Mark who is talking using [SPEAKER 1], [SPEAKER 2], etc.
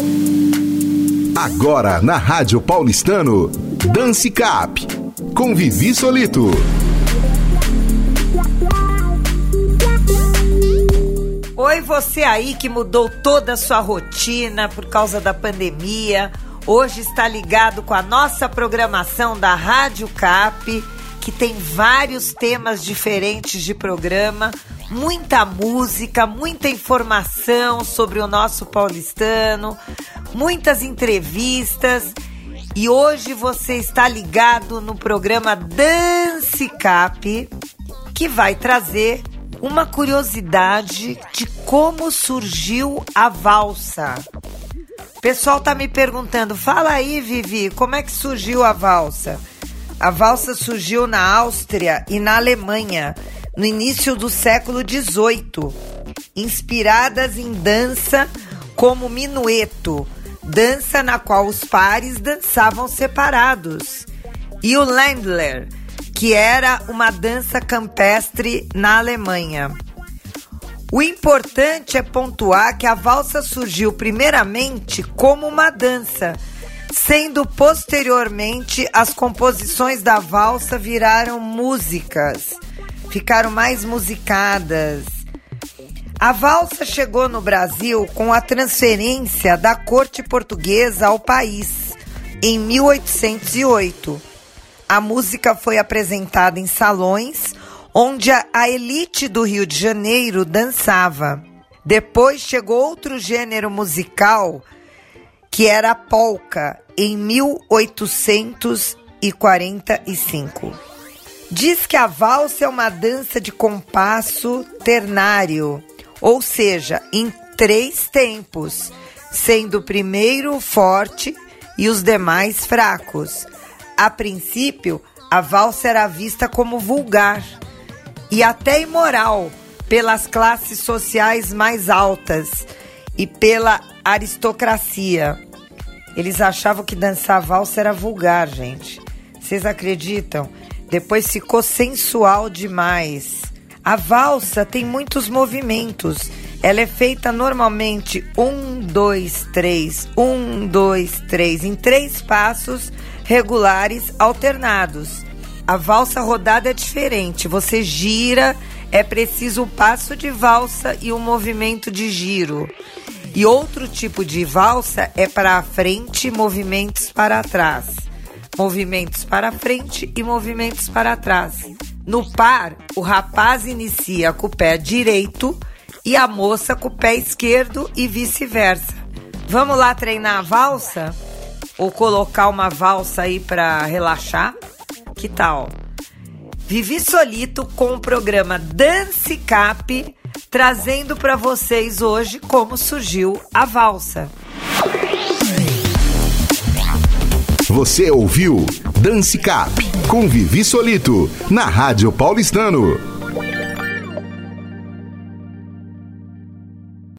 [SPEAKER 1] Agora na Rádio Paulistano, Dance Cap, com Vivi Solito.
[SPEAKER 2] Oi, você aí que mudou toda a sua rotina por causa da pandemia. Hoje está ligado com a nossa programação da Rádio Cap, que tem vários temas diferentes de programa, muita música, muita informação sobre o nosso paulistano, muitas entrevistas. E hoje você está ligado no programa Dance Cap, que vai trazer uma curiosidade de como surgiu a valsa. O pessoal tá me perguntando, fala aí, Vivi, como é que surgiu a valsa? A valsa surgiu na Áustria e na Alemanha, no início do século XVIII, inspiradas em dança como minueto, dança na qual os pares dançavam separados, e o Ländler, que era uma dança campestre na Alemanha. O importante é pontuar que a valsa surgiu primeiramente como uma dança, sendo posteriormente as composições da valsa viraram músicas, ficaram mais musicadas. A valsa chegou no Brasil com a transferência da corte portuguesa ao país, em 1808. A música foi apresentada em salões onde a elite do Rio de Janeiro dançava. Depois chegou outro gênero musical, que era a polca, em 1845. Diz que a valsa é uma dança de compasso ternário, ou seja, em 3 tempos, sendo o primeiro forte e os demais fracos. A princípio, a valsa era vista como vulgar e até imoral pelas classes sociais mais altas e pela aristocracia. Eles achavam que dançar valsa era vulgar, gente. Vocês acreditam? Depois ficou sensual demais. A valsa tem muitos movimentos. Ela é feita normalmente 1, 2, 3, 1, 2, 3, em 3 passos regulares alternados. A valsa rodada é diferente. Você gira, é preciso o passo de valsa e o movimento de giro. E outro tipo de valsa é para frente, movimentos para trás. Movimentos para frente e movimentos para trás. No par, o rapaz inicia com o pé direito e a moça com o pé esquerdo e vice-versa. Vamos lá treinar a valsa? Ou colocar uma valsa aí para relaxar? Que tal? Vivi Solito com o programa Dance Cap, trazendo para vocês hoje como surgiu a valsa.
[SPEAKER 1] Você ouviu Dance Cap, com Vivi Solito, na Rádio Paulistano.